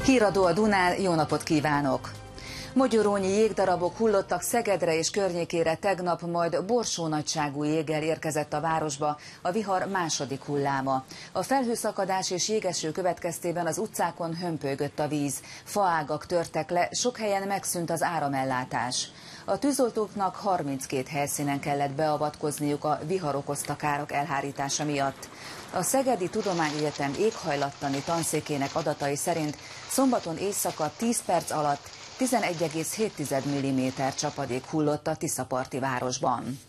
Híradó a Dunán, jó napot kívánok! Mogyorónyi jégdarabok hullottak Szegedre és környékére tegnap, majd borsó nagyságú jéggel érkezett a városba a vihar második hulláma. A felhőszakadás és jégeső következtében az utcákon hömpölygött a víz, faágak törtek le, sok helyen megszűnt az áramellátás. A tűzoltóknak 32 helyszínen kellett beavatkozniuk a vihar okozta károk elhárítása miatt. A Szegedi Tudományegyetem éghajlattani tanszékének adatai szerint szombaton éjszaka 10 perc alatt 11,7 mm csapadék hullott a Tiszaparti városban.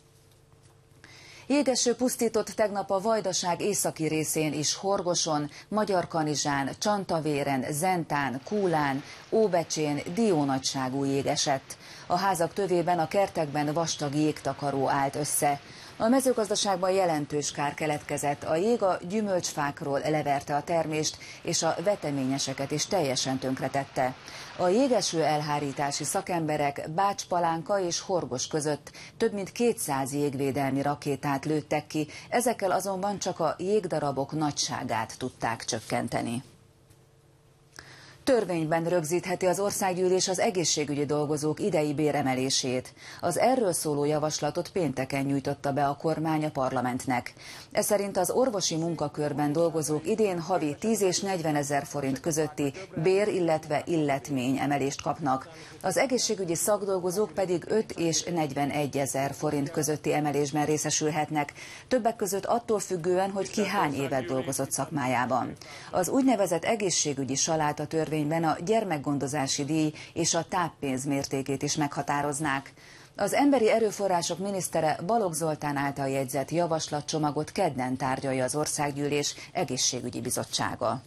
Jégeső pusztított tegnap a Vajdaság északi részén is Horgoson, Magyarkanizsán, Csantavéren, Zentán, Kúlán, Óbecsén diónagyságú jég esett. A házak tövében, a kertekben vastag jégtakaró állt össze. A mezőgazdaságban jelentős kár keletkezett, a jég a gyümölcsfákról leverte a termést, és a veteményeseket is teljesen tönkretette. A jégeső elhárítási szakemberek Bács-Palánka és Horgos között több mint 200 jégvédelmi rakétát lőttek ki, ezekkel azonban csak a jégdarabok nagyságát tudták csökkenteni. Törvényben rögzítheti az országgyűlés az egészségügyi dolgozók idei béremelését. Az erről szóló javaslatot pénteken nyújtotta be a kormány a parlamentnek. Ez szerint az orvosi munkakörben dolgozók idén havi 10 és 40 ezer forint közötti bér, illetve illetmény emelést kapnak. Az egészségügyi szakdolgozók pedig 5 és 41 ezer forint közötti emelésben részesülhetnek, többek között attól függően, hogy ki hány évet dolgozott szakmájában. Az úgynevezett egészségügyi saláta törvényben a gyermekgondozási díj és a táppénz mértékét is meghatároznák. Az emberi erőforrások minisztere Balogh Zoltán által jegyzett javaslatcsomagot kedden tárgyalja az Országgyűlés egészségügyi bizottsága.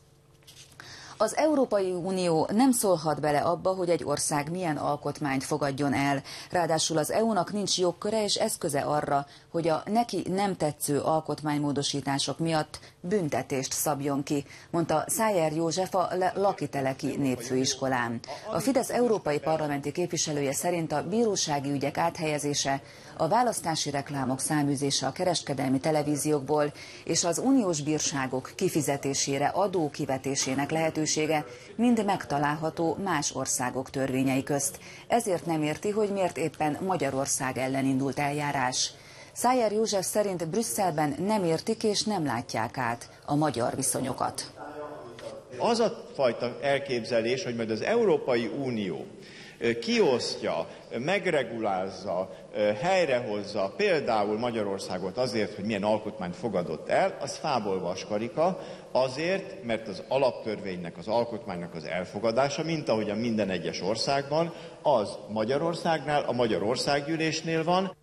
Az Európai Unió nem szólhat bele abba, hogy egy ország milyen alkotmányt fogadjon el. Ráadásul az EU-nak nincs jogköre és eszköze arra, hogy a neki nem tetsző alkotmánymódosítások miatt büntetést szabjon ki, mondta Szájer József a Lakiteleki Népfőiskolán. A Fidesz európai parlamenti képviselője szerint a bírósági ügyek áthelyezése, a választási reklámok száműzése a kereskedelmi televíziókból és az uniós bírságok kifizetésére adó kivetésének lehetősége mind megtalálható más országok törvényei közt. Ezért nem érti, hogy miért éppen Magyarország ellen indult eljárás. Szájer József szerint Brüsszelben nem értik és nem látják át a magyar viszonyokat. Az a fajta elképzelés, hogy majd az Európai Unió kiosztja, megregulázza, helyrehozza például Magyarországot azért, hogy milyen alkotmányt fogadott el, az fából vaskarika, azért, mert az alaptörvénynek, az alkotmánynak az elfogadása, mint ahogy a minden egyes országban, az Magyarországnál, a Magyar Országgyűlésnél van.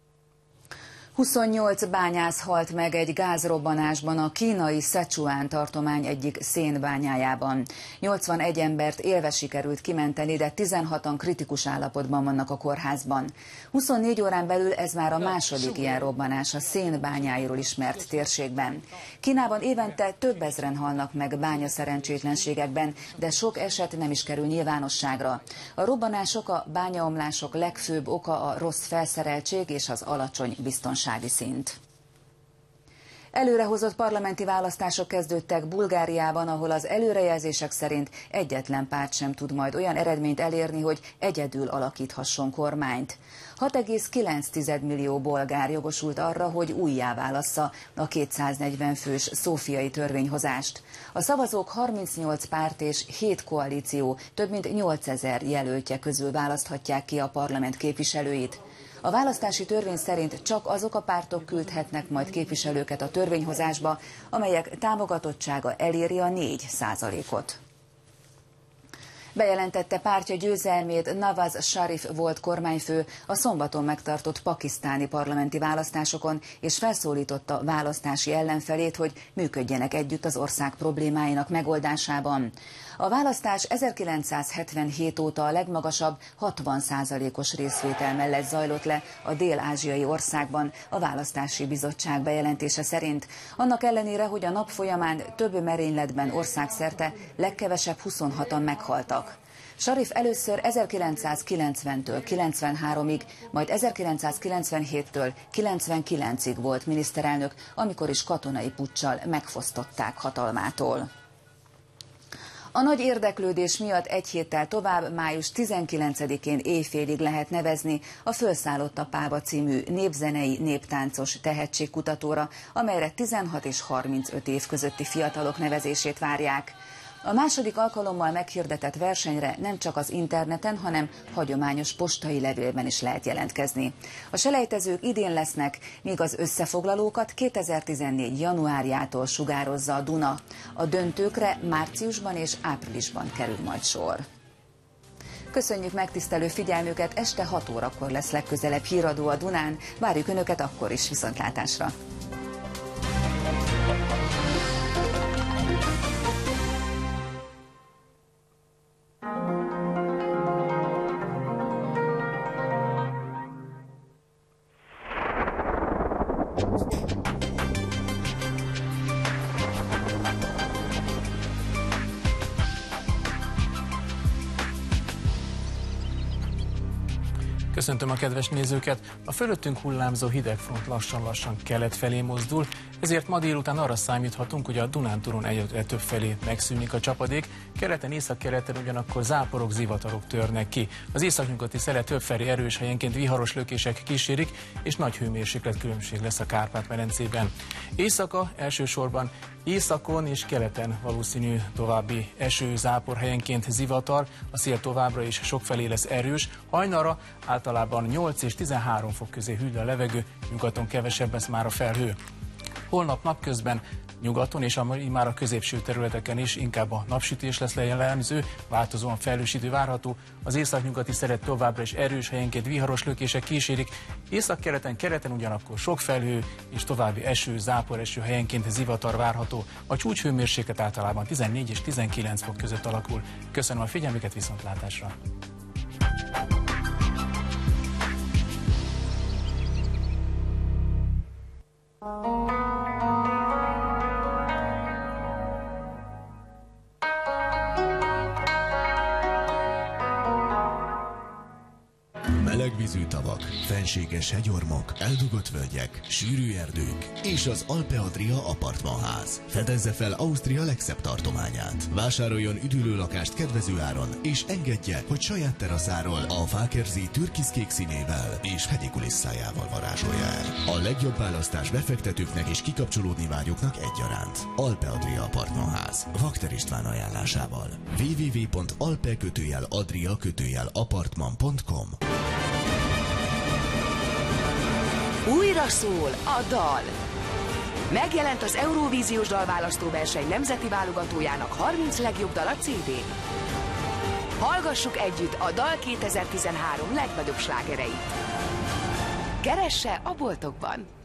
28 bányász halt meg egy gázrobbanásban a kínai Szecsuán tartomány egyik szénbányájában. 81 embert élve sikerült kimenteni, de 16-an kritikus állapotban vannak a kórházban. 24 órán belül ez már a második ilyen robbanás a szénbányáiról ismert térségben. Kínában évente több ezren halnak meg bányaszerencsétlenségekben, de sok eset nem is kerül nyilvánosságra. A robbanások, a bányaomlások legfőbb oka a rossz felszereltség és az alacsony biztonsági szint. Előrehozott parlamenti választások kezdődtek Bulgáriában, ahol az előrejelzések szerint egyetlen párt sem tud majd olyan eredményt elérni, hogy egyedül alakíthasson kormányt. 6,9 millió bolgár jogosult arra, hogy újjáválassza a 240 fős szófiai törvényhozást. A szavazók 38 párt és 7 koalíció több mint 8000 jelöltje közül választhatják ki a parlament képviselőit. A választási törvény szerint csak azok a pártok küldhetnek majd képviselőket a törvényhozásba, amelyek támogatottsága eléri a 4%-ot. Bejelentette pártja győzelmét Nawaz Sharif volt kormányfő a szombaton megtartott pakisztáni parlamenti választásokon, és felszólította választási ellenfelét, hogy működjenek együtt az ország problémáinak megoldásában. A választás 1977 óta a legmagasabb 60%-os részvétel mellett zajlott le a dél-ázsiai országban, a választási bizottság bejelentése szerint. Annak ellenére, hogy a nap folyamán több merényletben országszerte legkevesebb 26-an meghaltak. Sharif először 1990-től 93-ig, majd 1997-től 99-ig volt miniszterelnök, amikor is katonai puccsal megfosztották hatalmától. A nagy érdeklődés miatt egy héttel tovább, május 19-én éjfélig lehet nevezni a Fölszállott a Páva című népzenei, néptáncos tehetségkutatóra, amelyre 16 és 35 év közötti fiatalok nevezését várják. A második alkalommal meghirdetett versenyre nem csak az interneten, hanem hagyományos postai levélben is lehet jelentkezni. A selejtezők idén lesznek, míg az összefoglalókat 2014. januárjától sugározza a Duna. A döntőkre márciusban és áprilisban kerül majd sor. Köszönjük megtisztelő figyelmüket, este 6 órakor lesz legközelebb híradó a Dunán. Várjuk Önöket akkor is, viszontlátásra! Köszöntöm a kedves nézőket! A fölöttünk hullámzó hidegfront lassan-lassan kelet felé mozdul, ezért ma délután arra számíthatunk, hogy a Dunántúlon egyre több felé megszűnik a csapadék, keleten, északkeleten ugyanakkor záporok, zivatarok törnek ki. Az északnyugati szelet többfelé erős, helyenként viharos lökések kísérik, és nagy hőmérsékletkülönbség lesz a Kárpát-medencében. Éjszaka elsősorban északon és keleten valószínű további eső, zápor, helyenként zivatar, a szél továbbra is sokfelé lesz erős, hajnalra általában 8 és 13 fok közé hűl a levegő, nyugaton kevesebb lesz már a felhő. Holnap napközben nyugaton és már a középső területeken is inkább a napsütés lesz jellemző, változóan felhős idő várható, az északnyugati szelet továbbra is erős, helyenként viharos lökések kísérik, északkeleten ugyanakkor sok felhő és további eső, záporeső, helyenként zivatar várható, a csúcshőmérséklet általában 14 és 19 fok között alakul. Köszönöm a figyelmüket, viszontlátásra! Melegvízű tavak, fenséges hegyormok, eldugott völgyek, sűrű erdők és az Alpe Adria apartmanház. Fedezze fel Ausztria legszebb tartományát. Vásároljon üdülő lakást kedvező áron, és engedje, hogy saját teraszáról a fákerzi türkiszkék színével és hegyi kulisszájával varázsolja el. A legjobb választás befektetőknek és kikapcsolódni vágyóknak egyaránt. Alpe Adria apartmanház. Vakter István ajánlásával. www.alpe-adria-apartman.com. Újra szól a dal! Megjelent az Eurovíziós dalválasztóverseny nemzeti válogatójának 30 legjobb dala CD-n. Hallgassuk együtt a dal 2013 legnagyobb slágereit. Keresse a boltokban!